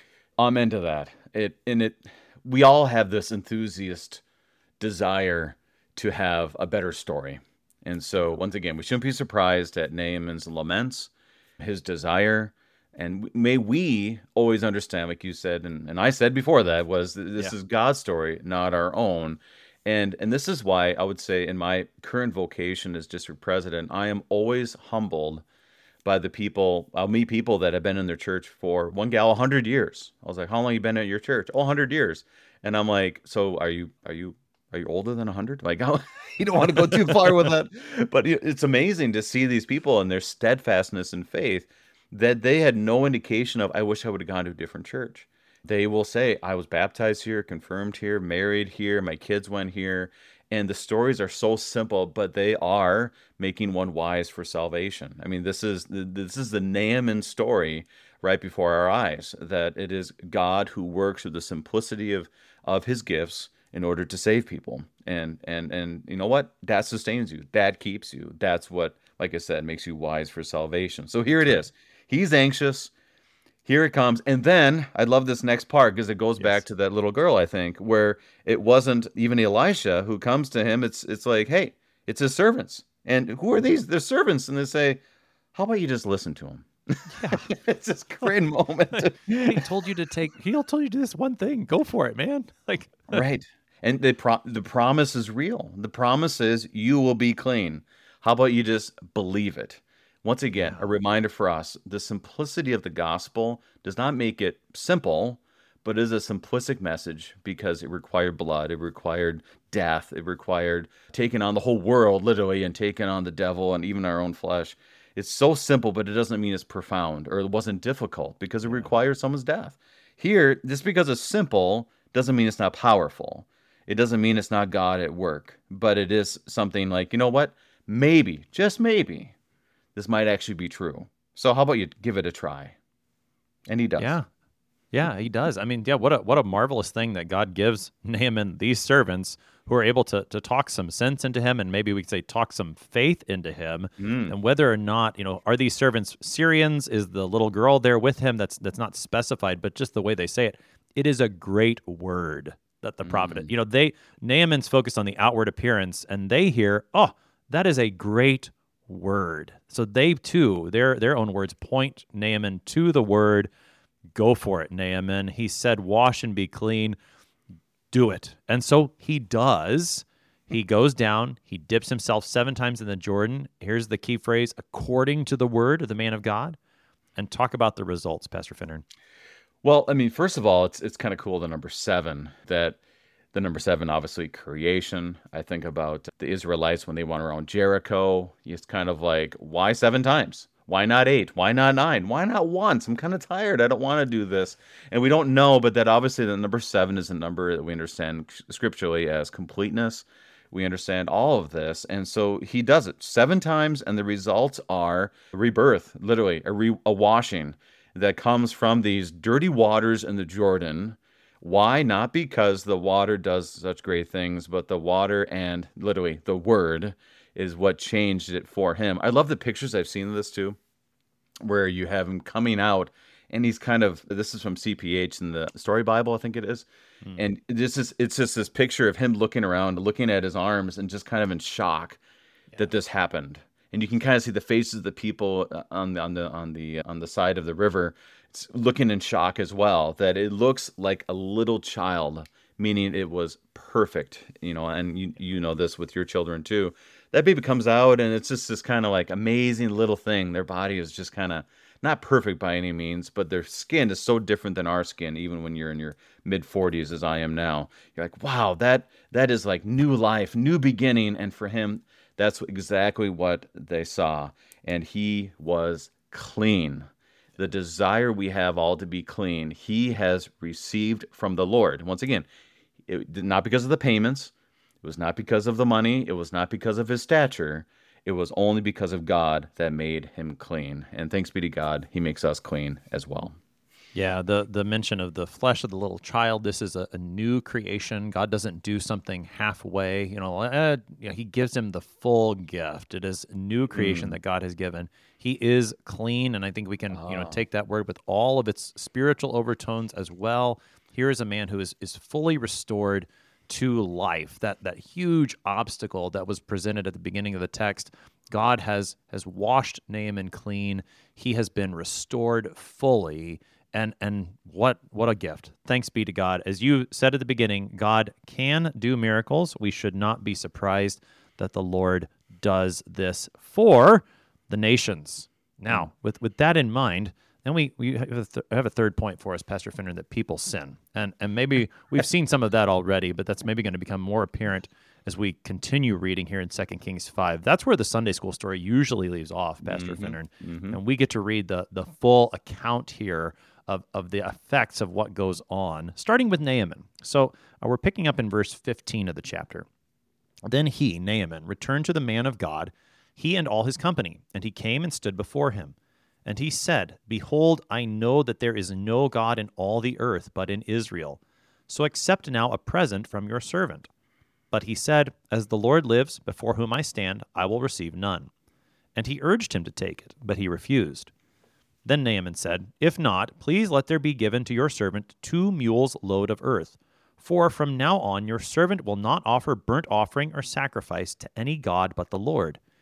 Amen to that. It and it we all have this enthusiast desire to have a better story. And so once again, we shouldn't be surprised at Naaman's laments, his desire, and may we always understand, like you said, and, and I said before that, was that this Yeah. is God's story, not our own. And and this is why I would say in my current vocation as district president, I am always humbled by the people, I'll meet people that have been in their church for one gal one hundred years. I was like, how long you been at your church? Oh, one hundred years. And I'm like, so are you are you are you older than one hundred? Like, how, you don't want to go too far with that. But it- it's amazing to see these people and their steadfastness in faith that they had no indication of, I wish I would have gone to a different church. They will say, I was baptized here, confirmed here, married here, my kids went here. And the stories are so simple, but they are making one wise for salvation. I mean, this is the, this is the Naaman story right before our eyes, that it is God who works with the simplicity of, of his gifts in order to save people. And, and, and you know what? That sustains you. That keeps you. That's what, like I said, makes you wise for salvation. So here it is. He's anxious. Here it comes. And then I love this next part because it goes Yes. back to that little girl, I think, where it wasn't even Elisha who comes to him. It's it's like, hey, it's his servants. And who are these? They're servants. And they say, How about you just listen to him? Yeah. It's this great moment. He told you to take, he told you to do this one thing. Go for it, man. Like, Right. And the pro- the promise is real. The promise is you will be clean. How about you just believe it? Once again, yeah. a reminder for us, the simplicity of the gospel does not make it simple, but is a simplistic message because it required blood, it required death, it required taking on the whole world, literally, and taking on the devil and even our own flesh. It's so simple, but it doesn't mean it's profound or it wasn't difficult because it Yeah. requires someone's death. Here, just because it's simple doesn't mean it's not powerful. It doesn't mean it's not God at work, but it is something like, you know what? Maybe, just maybe, this might actually be true. So how about you give it a try? And he does. Yeah. Yeah, he does. I mean, yeah, what a what a marvelous thing that God gives Naaman these servants who are able to to talk some sense into him, and maybe we could say talk some faith into him. Mm. And whether or not, you know, are these servants Syrians? Is the little girl there with him? That's that's not specified, but just the way they say it, it is a great word that the prophet. Mm. You know, they Naaman's focused on the outward appearance, and they hear, oh, that is a great word. So they too, their their own words point Naaman to the word. Go for it, Naaman. He said, wash and be clean. Do it. And so he does. He goes down. He dips himself seven times in the Jordan. Here's the key phrase, according to the word of the man of God. And talk about the results, Pastor Finnern. Well, I mean, first of all, it's it's kind of cool, the number seven, that the number seven, obviously, creation. I think about the Israelites when they went around Jericho. It's kind of like, why seven times? Why not eight? Why not nine? Why not once? I'm kind of tired. I don't want to do this. And we don't know, but that obviously the number seven is a number that we understand scripturally as completeness. We understand all of this. And so he does it seven times, and the results are rebirth, literally, a, re- a washing that comes from these dirty waters in the Jordan. Why? Not because the water does such great things, but the water and literally the word is what changed it for him. I love the pictures I've seen of this too, where you have him coming out and he's kind of, this is from C P H in the Story Bible, I think it is. Mm. And this is, it's just this picture of him looking around, looking at his arms and just kind of in shock yeah. that this happened. And you can kind of see the faces of the people on the, on the, on the, on the side of the river. It's looking in shock as well, that it looks like a little child, meaning it was perfect, you know, and you, you know this with your children too. That baby comes out and it's just this kind of like amazing little thing. Their body is just kind of not perfect by any means, but their skin is so different than our skin, even when you're in your mid forties as I am now. You're like, wow, that that is like new life, new beginning. And for him, that's exactly what they saw. And he was clean. The desire we have all to be clean, he has received from the Lord. Once again, it, not because of the payments. It was not because of the money. It was not because of his stature. It was only because of God that made him clean. And thanks be to God, he makes us clean as well. Yeah, the the mention of the flesh of the little child, this is a, a new creation. God doesn't do something halfway. You know, uh, you know, he gives him the full gift. It is a new creation mm. that God has given. He is clean, and I think we can, oh. you know, take that word with all of its spiritual overtones as well. Here is a man who is is fully restored to life. That that huge obstacle that was presented at the beginning of the text, God has has washed Naaman clean. He has been restored fully, and and what what a gift. Thanks be to God. As you said at the beginning, God can do miracles. We should not be surprised that the Lord does this for the nations. Now, with with that in mind, then we, we have, a th- have a third point for us, Pastor Finnern, that people sin. And and maybe we've seen some of that already, but that's maybe going to become more apparent as we continue reading here in Second Kings five. That's where the Sunday school story usually leaves off, Pastor mm-hmm. Finnern. Mm-hmm. And we get to read the the full account here of, of the effects of what goes on, starting with Naaman. So uh, we're picking up in verse fifteen of the chapter. Then he, Naaman, returned to the man of God, he and all his company, and he came and stood before him. And he said, Behold, I know that there is no God in all the earth but in Israel. So accept now a present from your servant. But he said, As the Lord lives, before whom I stand, I will receive none. And he urged him to take it, but he refused. Then Naaman said, If not, please let there be given to your servant two mules' load of earth. For from now on your servant will not offer burnt offering or sacrifice to any god but the Lord.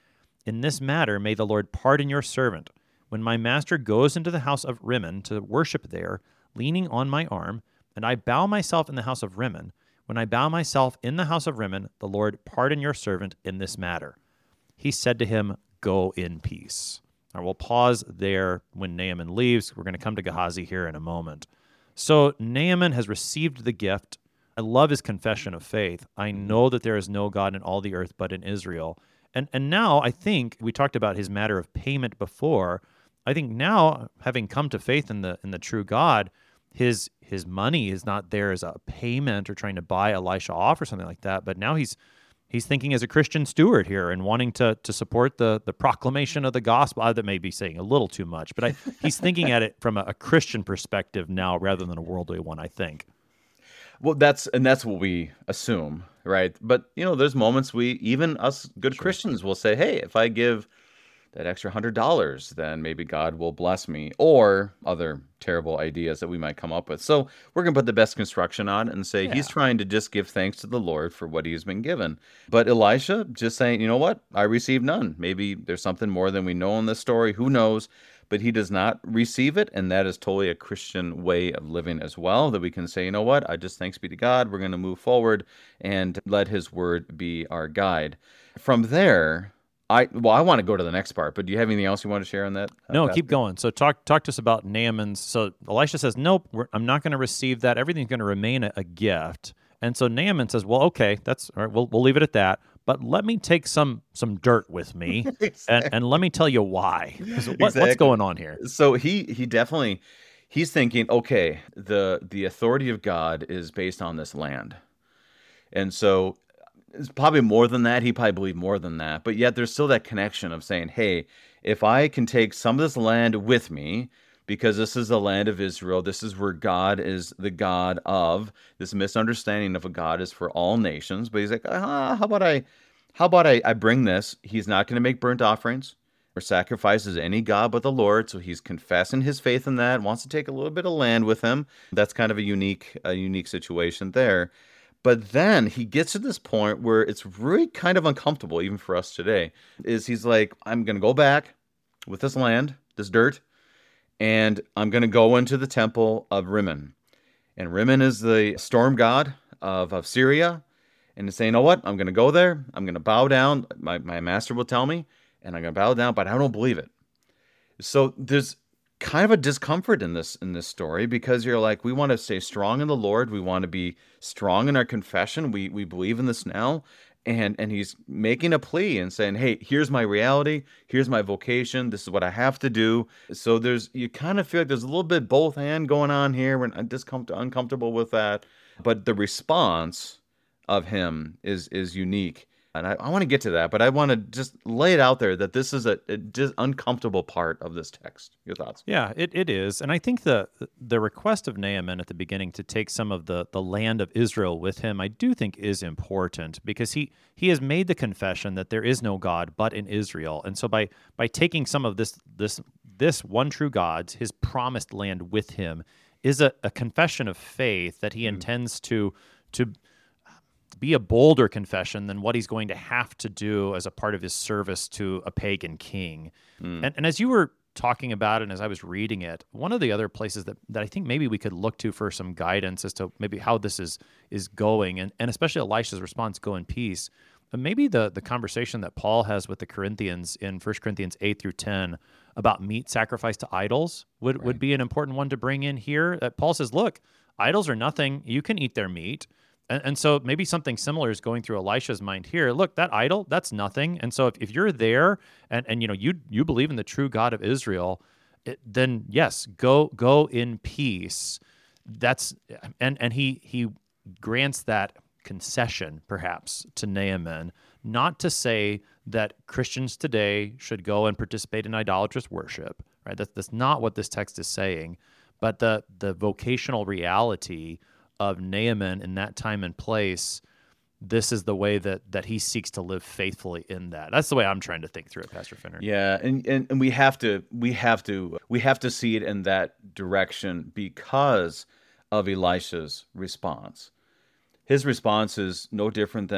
In this matter, may the Lord pardon your servant. When my master goes into the house of Rimmon to worship there, leaning on my arm, and I bow myself in the house of Rimmon, when I bow myself in the house of Rimmon, the Lord pardon your servant in this matter. He said to him, go in peace. All right, we'll pause there when Naaman leaves. We're going to come to Gehazi here in a moment. So Naaman has received the gift. I love his confession of faith. I know that there is no God in all the earth but in Israel. And and now I think we talked about his matter of payment before. I think now, having come to faith in the in the true God, his his money is not there as a payment or trying to buy Elisha off or something like that. But now he's he's thinking as a Christian steward here and wanting to to support the the proclamation of the gospel. Uh, that may be saying a little too much, but I, he's thinking at it from a, a Christian perspective now rather than a worldly one, I think. Well, that's and that's what we assume, right? But you know, there's moments we even us good Christians will say, "Hey, if I give that extra hundred dollars, then maybe God will bless me," or other terrible ideas that we might come up with. So we're gonna put the best construction on and say Yeah. he's trying to just give thanks to the Lord for what he's been given. But Elisha just saying, "You know what? I received none. Maybe there's something more than we know in this story. Who knows?" But he does not receive it, and that is totally a Christian way of living as well, that we can say, you know what, I just thanks be to God, we're going to move forward and let his word be our guide. From there, I well, I want to go to the next part, but do you have anything else you want to share on that? uh, No, Pastor? keep going. So talk talk to us about Naaman's. So Elisha says, nope, we're, I'm not going to receive that. Everything's going to remain a, a gift. And so Naaman says, well, okay, that's all right. We'll, we'll leave it at that. But let me take some some dirt with me, and, and let me tell you why. 'Cause What, What's Exactly. going on here? So he he definitely he's thinking, okay, the the authority of God is based on this land, and so it's probably more than that. He probably believed more than that, but yet there's still that connection of saying, hey, if I can take some of this land with me, because this is the land of Israel, this is where God is the God of this misunderstanding of a God is for all nations. But he's like, ah, how about I, how about I, I bring this? He's not going to make burnt offerings or sacrifices to any God but the Lord. So he's confessing his faith in that, wants to take a little bit of land with him. That's kind of a unique, a unique situation there. But then he gets to this point where it's really kind of uncomfortable, even for us today, is he's like, I'm going to go back with this land, this dirt, and I'm going to go into the temple of Rimmon. And Rimmon is the storm god of, of Syria. And he's saying, you know what? I'm going to go there. I'm going to bow down. My, my master will tell me, and I'm going to bow down, but I don't believe it. So there's kind of a discomfort in this in this story, because you're like, we want to stay strong in the Lord. We want to be strong in our confession. We we believe in this now. And and he's making a plea and saying, hey, here's my reality. Here's my vocation. This is what I have to do. So there's you kind of feel like there's a little bit both hand going on here. We're discom- uncomfortable with that. But the response of him is is unique. And I, I want to get to that, but I want to just lay it out there that this is a, a dis- uncomfortable part of this text. Your thoughts? Yeah, it, it is. And I think the the request of Naaman at the beginning to take some of the, the land of Israel with him, I do think is important, because he, he has made the confession that there is no God but in Israel. And so by by taking some of this this this one true God's, his promised land with him, is a, a confession of faith that he mm. intends to to be a bolder confession than what he's going to have to do as a part of his service to a pagan king. Mm. And, and as you were talking about it and as I was reading it, one of the other places that, that I think maybe we could look to for some guidance as to maybe how this is is going, and, and especially Elisha's response, go in peace, but maybe the, the conversation that Paul has with the Corinthians in First Corinthians eight through ten about meat sacrificed to idols would, right. would be an important one to bring in here. That Paul says, look, idols are nothing. You can eat their meat. And, and so maybe something similar is going through Elisha's mind here. Look, that idol, that's nothing. And so if, if you're there and, and you know you you believe in the true God of Israel, it, then yes, go go in peace. That's and and he he grants that concession perhaps to Naaman, not to say that Christians today should go and participate in idolatrous worship, right? That's that's not what this text is saying, but the the vocational reality of Naaman in that time and place, this is the way that that he seeks to live faithfully in that. That's the way I'm trying to think through it, Pastor Finner. Yeah, and, and, and we have to we have to we have to see it in that direction because of Elisha's response. His response is no different than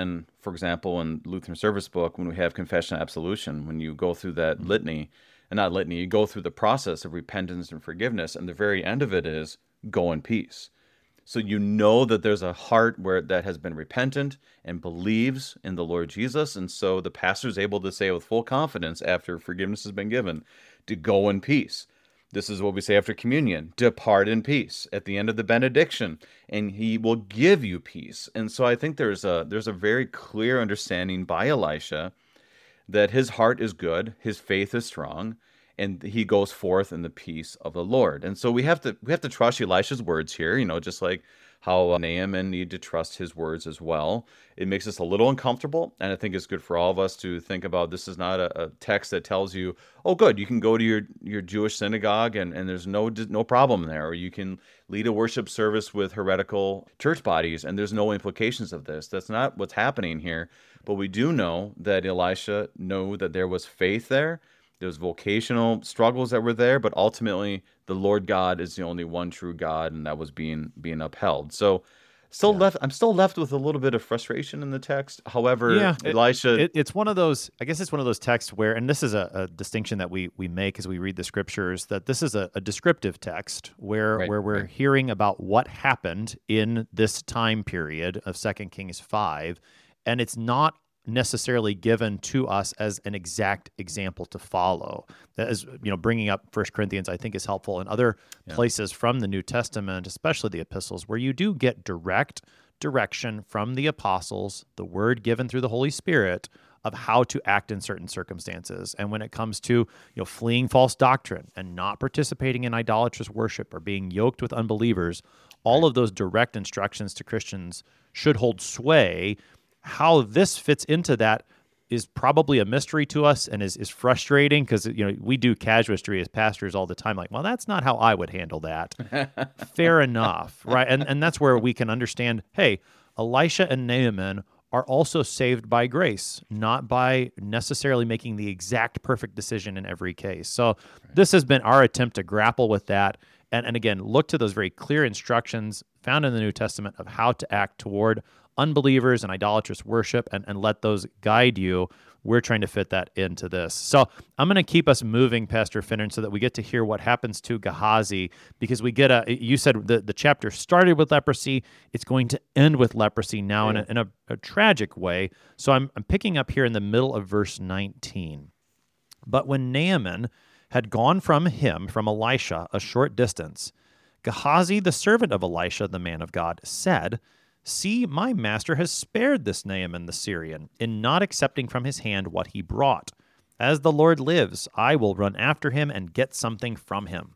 for example, in Lutheran Service Book, when we have confession and absolution, when you go through that mm-hmm. litany, and not litany, you go through the process of repentance and forgiveness, and the very end of it is go in peace. So you know that there's a heart where that has been repentant and believes in the Lord Jesus, and so the pastor is able to say with full confidence after forgiveness has been given, to go in peace. This is what we say after communion, depart in peace at the end of the benediction, and he will give you peace. And so I think there's a there's a very clear understanding by Elisha that his heart is good, his faith is strong, and he goes forth in the peace of the Lord. And so we have to we have to trust Elisha's words here, you know, just like how uh, Naaman needed to trust his words as well. It makes us a little uncomfortable, and I think it's good for all of us to think about this is not a, a text that tells you, oh, good, you can go to your, your Jewish synagogue and, and there's no no problem there, or you can lead a worship service with heretical church bodies and there's no implications of this. That's not what's happening here, but we do know that Elisha knew that there was faith there. There's vocational struggles that were there, but ultimately the Lord God is the only one true God, and that was being being upheld. So, still yeah. left. I'm still left with a little bit of frustration in the text. However, yeah, Elisha, it, it, it's one of those. I guess it's one of those texts where, and this is a, a distinction that we we make as we read the scriptures, that this is a, a descriptive text where right, where we're right. hearing about what happened in this time period of Second Kings five, and it's not necessarily given to us as an exact example to follow. As you know, bringing up First Corinthians, I think, is helpful in other yeah. places from the New Testament, especially the epistles, where you do get direct direction from the apostles, the word given through the Holy Spirit of how to act in certain circumstances. And when it comes to, you know, fleeing false doctrine and not participating in idolatrous worship or being yoked with unbelievers, all right. of those direct instructions to Christians should hold sway. How this fits into that is probably a mystery to us and is, is frustrating because, you know, we do casuistry as pastors all the time. Like, well, that's not how I would handle that. Fair enough, right? And and that's where we can understand, hey, Elisha and Naaman are also saved by grace, not by necessarily making the exact perfect decision in every case. So right. this has been our attempt to grapple with that. And, and again, look to those very clear instructions found in the New Testament of how to act toward unbelievers and idolatrous worship, and, and let those guide you. We're trying to fit that into this. So I'm going to keep us moving, Pastor Finnern, so that we get to hear what happens to Gehazi, because we get a, you said the, the chapter started with leprosy. It's going to end with leprosy now yeah. in, a, in a, a tragic way. So I'm, I'm picking up here in the middle of verse nineteen. But when Naaman had gone from him, from Elisha, a short distance, Gehazi, the servant of Elisha, the man of God, said, "See, my master has spared this Naaman the Syrian in not accepting from his hand what he brought. As the Lord lives, I will run after him and get something from him."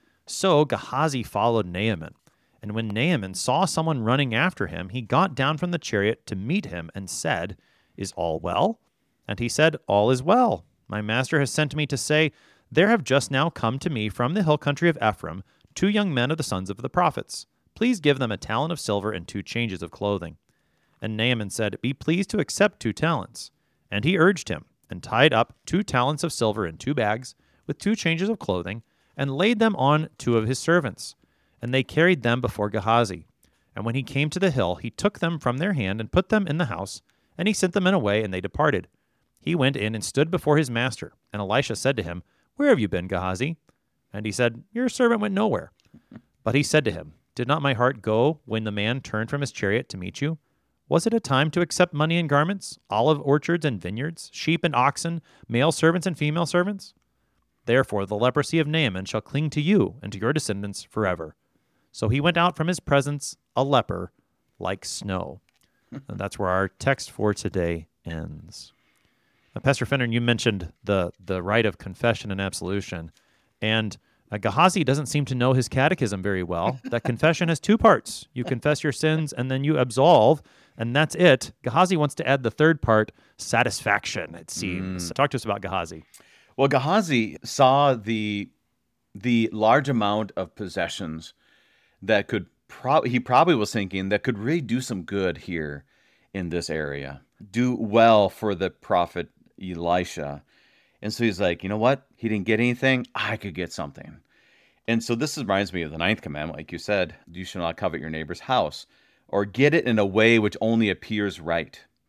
So Gehazi followed Naaman. And when Naaman saw someone running after him, he got down from the chariot to meet him and said, "Is all well?" And he said, "All is well. My master has sent me to say, there have just now come to me from the hill country of Ephraim two young men of the sons of the prophets. Please give them a talent of silver and two changes of clothing." And Naaman said, "Be pleased to accept two talents." And he urged him, and tied up two talents of silver in two bags, with two changes of clothing, and laid them on two of his servants. And they carried them before Gehazi. And when he came to the hill, he took them from their hand and put them in the house, and he sent them away, and they departed. He went in and stood before his master. And Elisha said to him, "Where have you been, Gehazi?" And he said, "Your servant went nowhere." But he said to him, "Did not my heart go when the man turned from his chariot to meet you? Was it a time to accept money and garments, olive orchards and vineyards, sheep and oxen, male servants and female servants? Therefore the leprosy of Naaman shall cling to you and to your descendants forever." So he went out from his presence, a leper, like snow. And that's where our text for today ends. Now, Pastor Finnern, you mentioned the, the rite of confession and absolution, and Uh, Gehazi doesn't seem to know his catechism very well. That confession has two parts. You confess your sins, and then you absolve, and that's it. Gehazi wants to add the third part, satisfaction, it seems. Mm. Talk to us about Gehazi. Well, Gehazi saw the the large amount of possessions that could, pro- he probably was thinking, that could really do some good here in this area. Do well for the prophet Elisha. And so he's like, you know what? He didn't get anything. I could get something. And so this reminds me of the ninth commandment, like you said, you shall not covet your neighbor's house, or get it in a way which only appears right.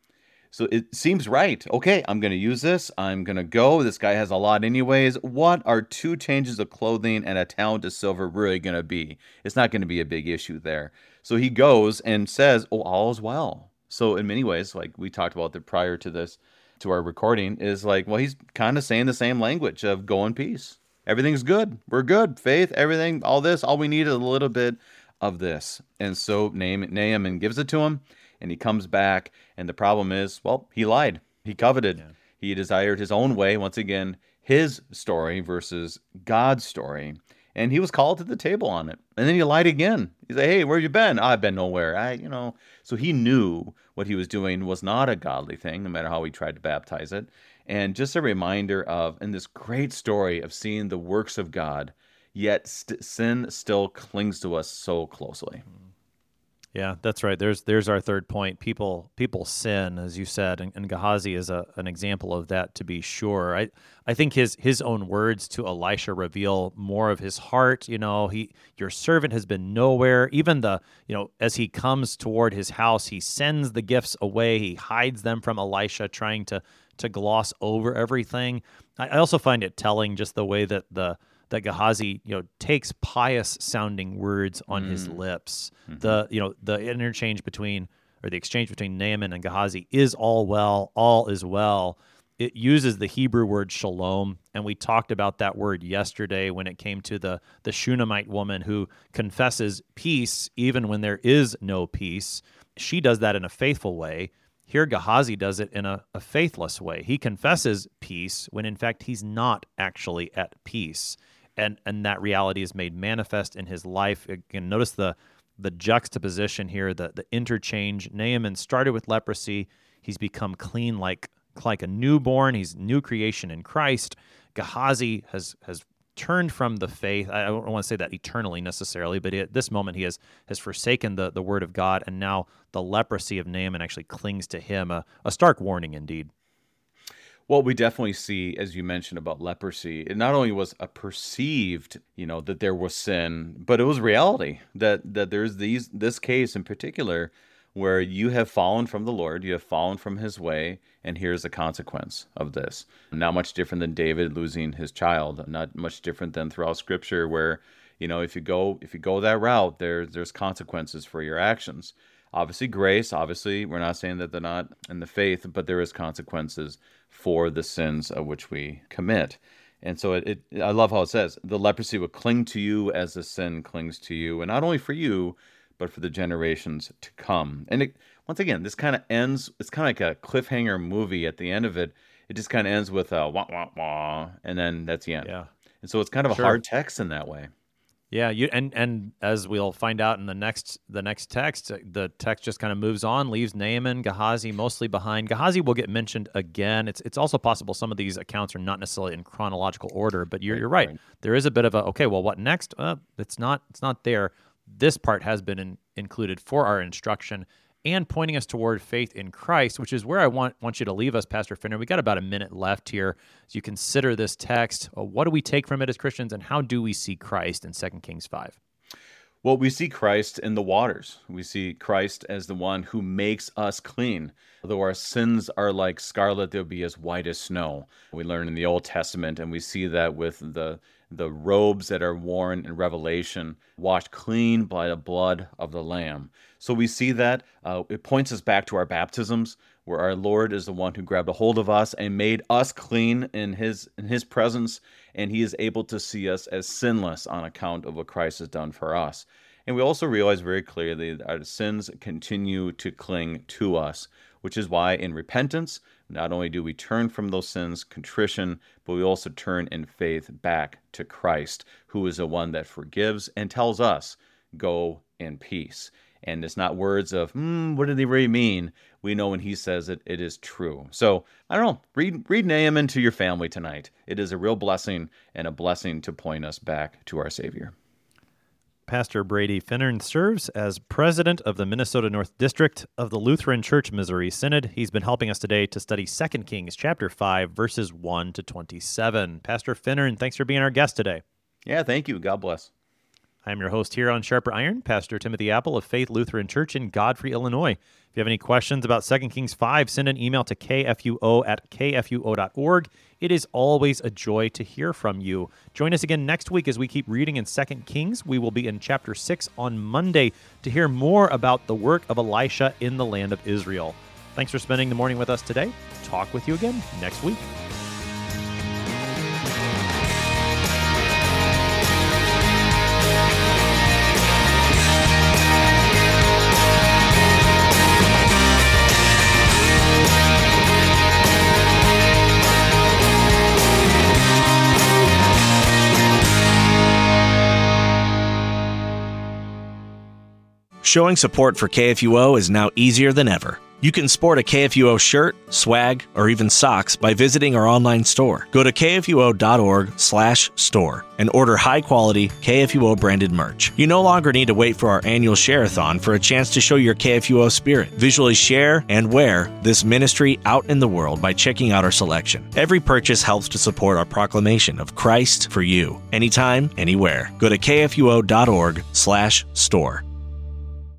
So it seems right. Okay, I'm going to use this. I'm going to go. This guy has a lot anyways. What are two changes of clothing and a talent of silver really going to be? It's not going to be a big issue there. So he goes and says, oh, all is well. So in many ways, like we talked about the prior to this, to our recording, is like, well, he's kind of saying the same language of go in peace. Everything's good. We're good. Faith, everything, all this, all we need is a little bit of this. And so Naaman gives it to him, and he comes back, and the problem is, well, he lied. He coveted. Yeah. He desired his own way. Once again, his story versus God's story. And he was called to the table on it. And then he lied again. He said, hey, where you been? Oh, I've been nowhere. I, you know. So he knew what he was doing was not a godly thing, no matter how he tried to baptize it. And just a reminder of, in this great story of seeing the works of God, yet st- sin still clings to us so closely. Yeah, that's right. There's there's our third point. People people sin, as you said, and, and Gehazi is a, an example of that, to be sure. I I think his his own words to Elisha reveal more of his heart. You know, he your servant has been nowhere. Even the you know as he comes toward his house, he sends the gifts away. He hides them from Elisha, trying to to gloss over everything. I, I also find it telling just the way that the that Gehazi, you know, takes pious-sounding words on mm. his lips. Mm-hmm. The, you know, the interchange between, or the exchange between Naaman and Gehazi is all well, all is well. It uses the Hebrew word shalom, and we talked about that word yesterday when it came to the, the Shunammite woman who confesses peace even when there is no peace. She does that in a faithful way. Here, Gehazi does it in a, a faithless way. He confesses peace when, in fact, he's not actually at peace. And and that reality is made manifest in his life. Again, notice the the juxtaposition here, the the interchange. Naaman started with leprosy. He's become clean like like a newborn. He's new creation in Christ. Gehazi has has turned from the faith. I don't want to say that eternally necessarily, but at this moment he has has forsaken the, the word of God, and now the leprosy of Naaman actually clings to him. A, a stark warning indeed. Well, we definitely see, as you mentioned about leprosy, it not only was a perceived, you know, that there was sin, but it was reality that that there's these this case in particular where you have fallen from the Lord, you have fallen from his way, and here's the consequence of this. Not much different than David losing his child, not much different than throughout Scripture where, you know, if you go if you go that route, there there's consequences for your actions. Obviously, grace, obviously, we're not saying that they're not in the faith, but there is consequences for the sins of which we commit. And so it, it, I love how it says, the leprosy will cling to you as the sin clings to you, and not only for you, but for the generations to come. And it, once again, this kind of ends, it's kind of like a cliffhanger movie at the end of it. It just kind of ends with a wah, wah, wah, and then that's the end. Yeah. And so it's kind of a sure. hard text in that way. Yeah, you and and as we'll find out in the next the next text, the text just kind of moves on, leaves Naaman, Gehazi mostly behind. Gehazi will get mentioned again. It's it's also possible some of these accounts are not necessarily in chronological order, but you're right, you're right. right. There is a bit of a okay, well, what next? Uh, it's not it's not there. This part has been in, included for our instruction and pointing us toward faith in Christ, which is where I want want you to leave us, Pastor Finner. We got about a minute left here as you consider this text. Uh, what do we take from it as Christians, and how do we see Christ in Second Kings five? Well, we see Christ in the waters. We see Christ as the one who makes us clean. Though our sins are like scarlet, they'll be as white as snow. We learn in the Old Testament, and we see that with the the robes that are worn in Revelation, washed clean by the blood of the Lamb. So we see that. Uh, it points us back to our baptisms, where our Lord is the one who grabbed a hold of us and made us clean in his in his presence, and he is able to see us as sinless on account of what Christ has done for us. And we also realize very clearly that our sins continue to cling to us, which is why in repentance, not only do we turn from those sins, contrition, but we also turn in faith back to Christ, who is the one that forgives and tells us, go in peace. And it's not words of, hmm, what did they really mean? We know when he says it, it is true. So, I don't know, read, read Naaman to your family tonight. It is a real blessing, and a blessing to point us back to our Savior. Pastor Brady Finnern serves as president of the Minnesota North District of the Lutheran Church Missouri Synod. He's been helping us today to study Second Kings chapter five, verses one to twenty-seven. Pastor Finnern, thanks for being our guest today. Yeah, thank you. God bless. I'm your host here on Sharper Iron, Pastor Timothy Apple of Faith Lutheran Church in Godfrey, Illinois. If you have any questions about Second Kings five, send an email to k f u o at k f u o dot org. It is always a joy to hear from you. Join us again next week as we keep reading in Second Kings. We will be in chapter six on Monday to hear more about the work of Elisha in the land of Israel. Thanks for spending the morning with us today. Talk with you again next week. Showing support for K F U O is now easier than ever. You can sport a K F U O shirt, swag, or even socks by visiting our online store. Go to k f u o dot org slash store and order high-quality K F U O branded merch. You no longer need to wait for our annual share-a-thon for a chance to show your K F U O spirit. Visually share and wear this ministry out in the world by checking out our selection. Every purchase helps to support our proclamation of Christ for you, anytime, anywhere. Go to k f u o dot org slash store.